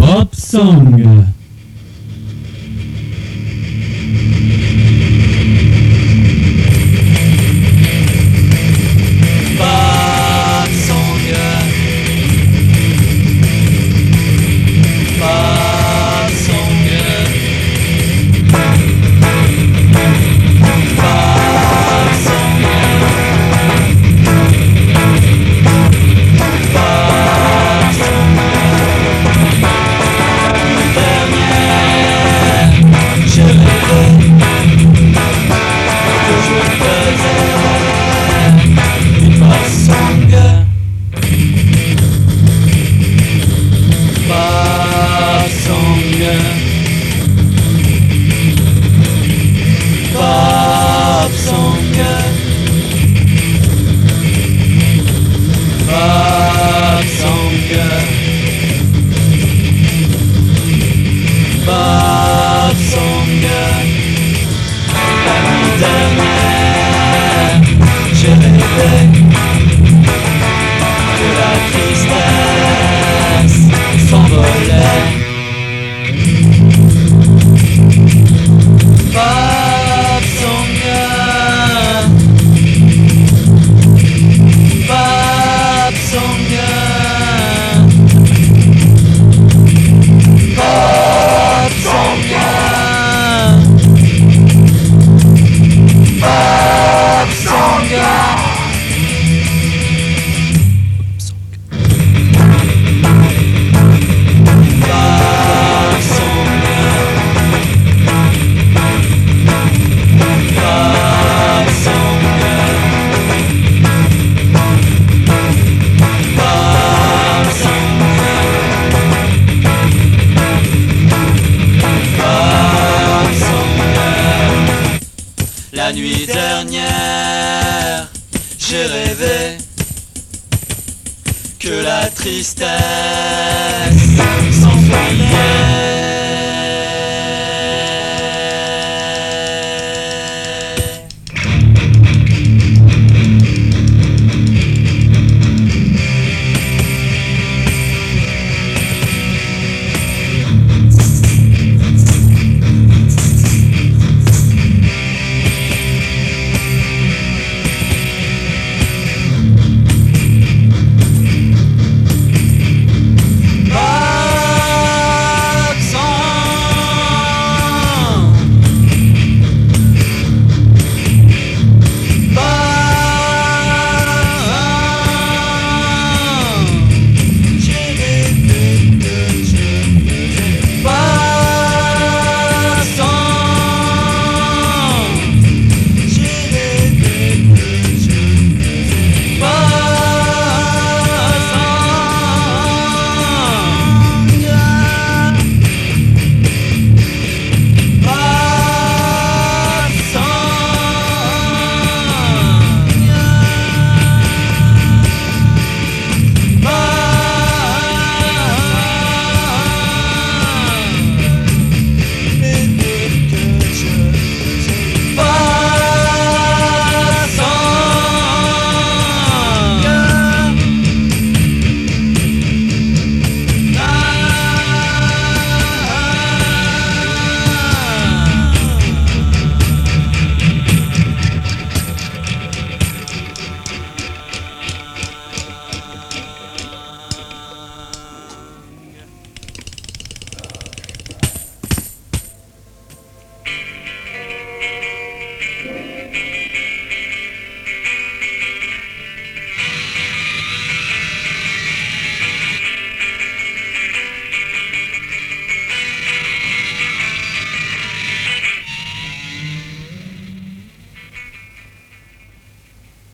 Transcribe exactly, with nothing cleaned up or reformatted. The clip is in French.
Pop Song. Pop Song. Pop Song. Pop Song. Pop Song. Dernière, je rêvais que je faisais une pop song. Pop song. Pop song. Pop song. Pop song. La nuit dernière, j'ai rêvé que la tristesse s'envolait. Pop song. Pop song. Pop song. Pop song. Pop song. Pop song. Pop song. Pop song. La nuit dernière, j'ai rêvé que la tristesse s'envoyait.